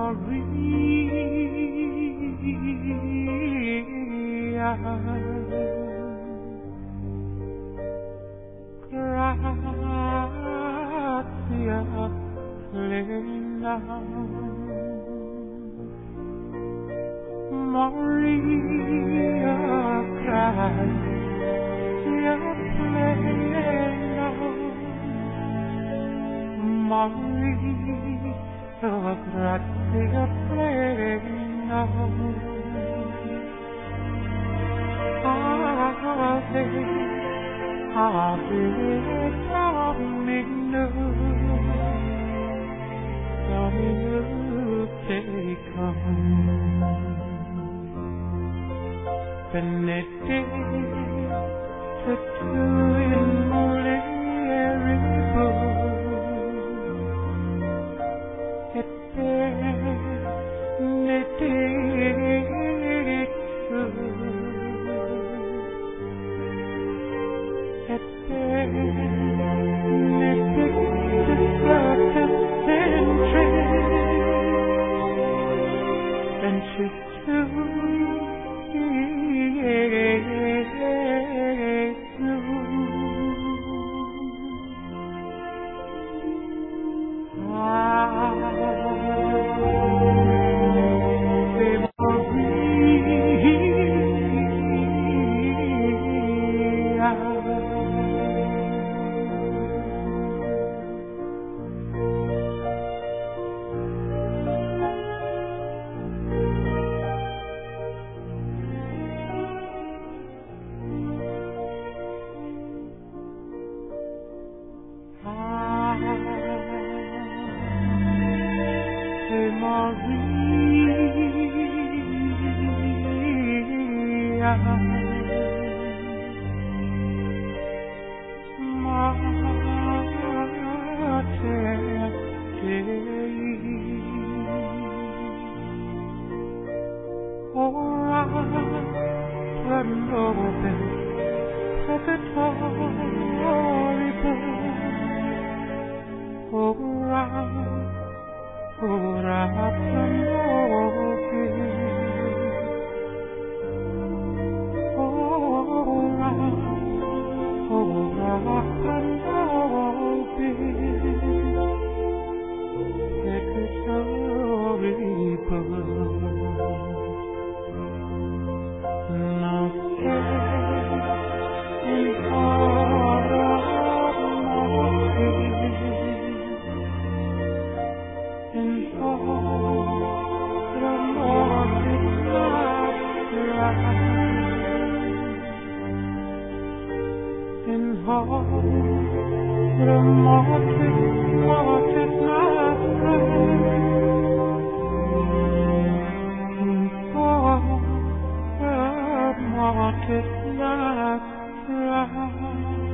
Maria, gratia plena, Maria, gratia plena, Maria, gratia plena, Ave, Ave Dominus, Dominus tecum, benedicta tu in mulieribus, et benedictus, et benedictus fructus ventris tui, Maria, Mater Dei, ora pro nobis peccatoribus, ora pro nobis, ora pro nobis, peccatoribus, nocte in hora mortis, in hora mortis nostra, in hora mortis nostra, in hora mortis nostra.